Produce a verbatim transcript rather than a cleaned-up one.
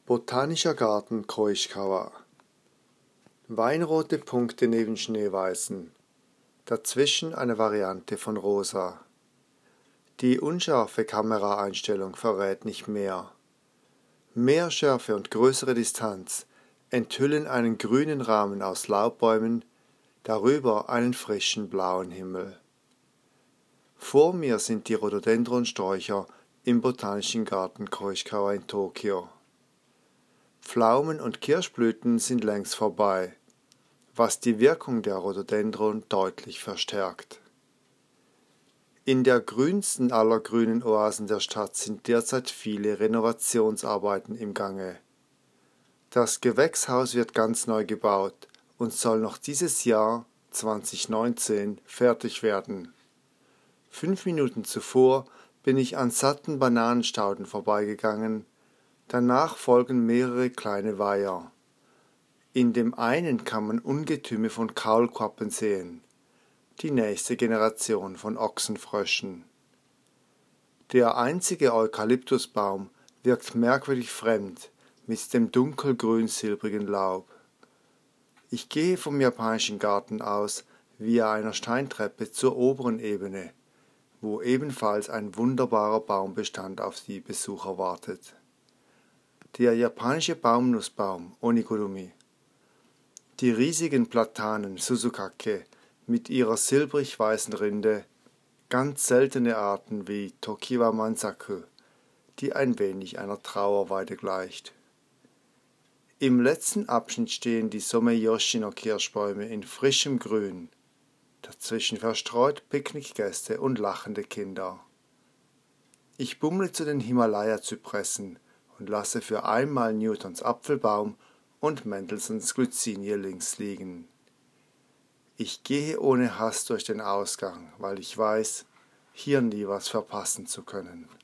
Botanischer Garten Kreuchkauer. Weinrote Punkte neben Schneeweißen, dazwischen eine Variante von rosa. Die unscharfe Kameraeinstellung verrät nicht mehr. Mehr Schärfe und größere Distanz enthüllen einen grünen Rahmen aus Laubbäumen, darüber einen frischen blauen Himmel. Vor mir sind die Rhododendronsträucher im Botanischen Garten Kreuchkauer in Tokio. Pflaumen und Kirschblüten sind längst vorbei, was die Wirkung der Rhododendron deutlich verstärkt. In der grünsten aller grünen Oasen der Stadt sind derzeit viele Renovationsarbeiten im Gange. Das Gewächshaus wird ganz neu gebaut und soll noch dieses Jahr zweitausendneunzehn fertig werden. Fünf Minuten zuvor bin ich an satten Bananenstauden vorbeigegangen. Danach folgen mehrere kleine Weiher. In dem einen kann man Ungetüme von Kaulquappen sehen, die nächste Generation von Ochsenfröschen. Der einzige Eukalyptusbaum wirkt merkwürdig fremd mit dem dunkelgrün-silbrigen Laub. Ich gehe vom japanischen Garten aus via einer Steintreppe zur oberen Ebene, wo ebenfalls ein wunderbarer Baumbestand auf die Besucher wartet. Der japanische Baumnussbaum Onigurumi, die riesigen Platanen Suzukake mit ihrer silbrig-weißen Rinde, ganz seltene Arten wie Tokiwa Mansaku, die ein wenig einer Trauerweide gleicht. Im letzten Abschnitt stehen die Someyoshi-no-Kirschbäume in frischem Grün, dazwischen verstreut Picknickgäste und lachende Kinder. Ich bummle zu den Himalaya-Zypressen und lasse für einmal Newtons Apfelbaum und Mendelssohns Glycinie links liegen. Ich gehe ohne Hass durch den Ausgang, weil ich weiß, hier nie was verpassen zu können.